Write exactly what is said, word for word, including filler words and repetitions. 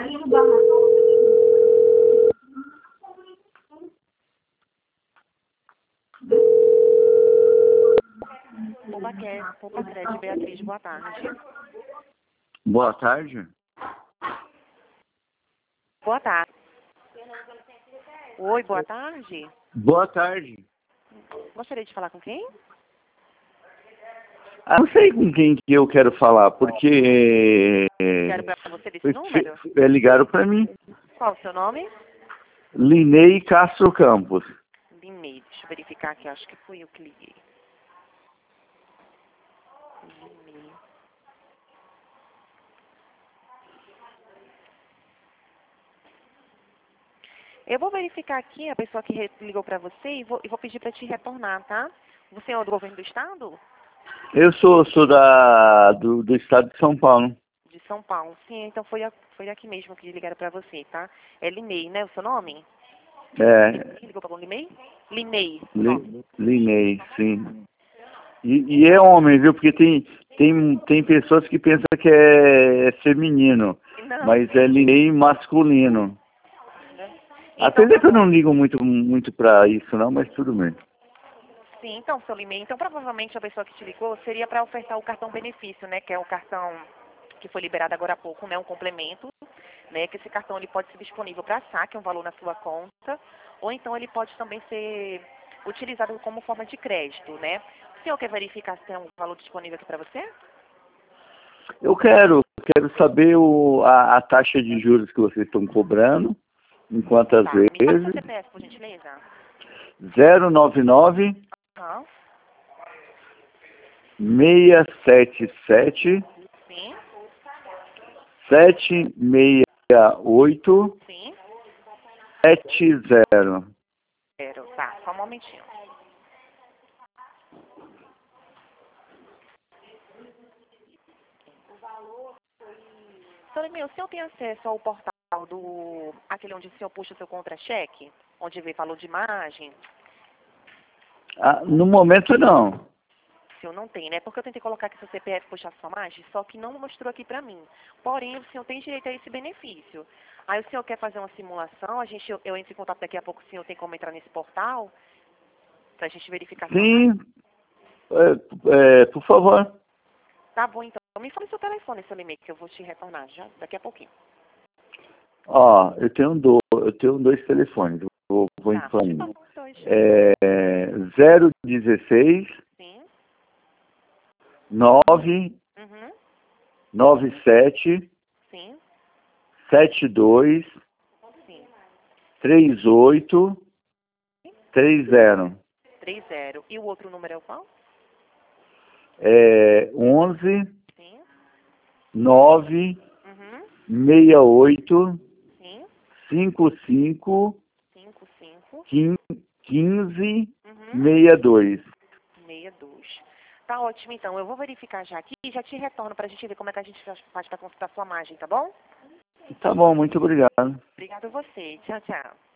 Poupa-Crédito, Beatriz, boa tarde. Boa tarde. Boa tarde. Oi, boa tarde. Boa tarde. Gostaria de falar com quem? Ah, não sei com quem que eu quero falar, porque... Quero para você desse número? É, ligaram para mim. Qual o seu nome? Linei Castro Campos. Linei, deixa eu verificar aqui, acho que fui eu que liguei. Linei. Eu vou verificar aqui a pessoa que ligou para você e vou, e vou pedir para te retornar, tá? Você é do governo do estado? Eu sou, sou da, do, do estado de São Paulo. De São Paulo. Sim, então foi, a, foi aqui mesmo que ligaram para você, tá? É Linei, né? O seu nome? É. Quem ligou para o Linei? Linei. Li, Linei, sim. E, e é homem, viu? Porque tem, tem, tem pessoas que pensam que é, é feminino, Não. mas é Linei masculino. Então, Apesar que eu não ligo muito, muito pra isso, não, mas tudo bem. Sim, então, seu Limei, então provavelmente a pessoa que te ligou seria para ofertar o cartão benefício, né? Que é o cartão que foi liberado agora há pouco, né? Um complemento, né? Que esse cartão ele pode ser disponível para saque, um valor na sua conta, ou então ele pode também ser utilizado como forma de crédito, né? O senhor quer verificar se tem um valor disponível aqui para você? Eu quero, quero saber o, a, a taxa de juros que vocês estão cobrando, em quantas Tá, me fala seu vezes. C P F, por gentileza. zero nove nove, Aham. seis sete sete, Sim, sete seis oito, sim. sete zero. Quero, tá, só um momentinho. Seu Limei, o senhor tem acesso ao portal do... aquele onde o senhor puxa o seu contra-cheque? Onde vê valor de imagem? Ah, no momento não. O senhor não tem, né? Porque eu tentei colocar aqui seu C P F puxar sua margem, só que não mostrou aqui pra mim. Porém, o senhor tem direito a esse benefício. Aí o senhor quer fazer uma simulação, a gente, eu, eu entro em contato daqui a pouco, o senhor tem como entrar nesse portal? Pra gente verificar sua margem? Sim, é, é, por favor. Tá bom, então. Me fala o seu telefone, seu Limei, que eu vou te retornar já daqui a pouquinho. Ó, eu tenho, do, eu tenho dois telefones, vou, vou Tá, informar. pode passar os dois. É, zero dezesseis, Sim. nove Uhum. nove sete, Sim. sete dois, Sim. três oito, três zero. três zero. E o outro número é o qual? É onze, Sim. nove, Uhum. seis oito, Sim. cinco cinco, cinco cinco. quinze, Uhum. sessenta e dois. sessenta e dois. Tá ótimo, então. Eu vou verificar já aqui e já te retorno pra gente ver como é que a gente faz pra consultar sua margem, tá bom? Tá bom, muito obrigado. Obrigada a você. Tchau, tchau.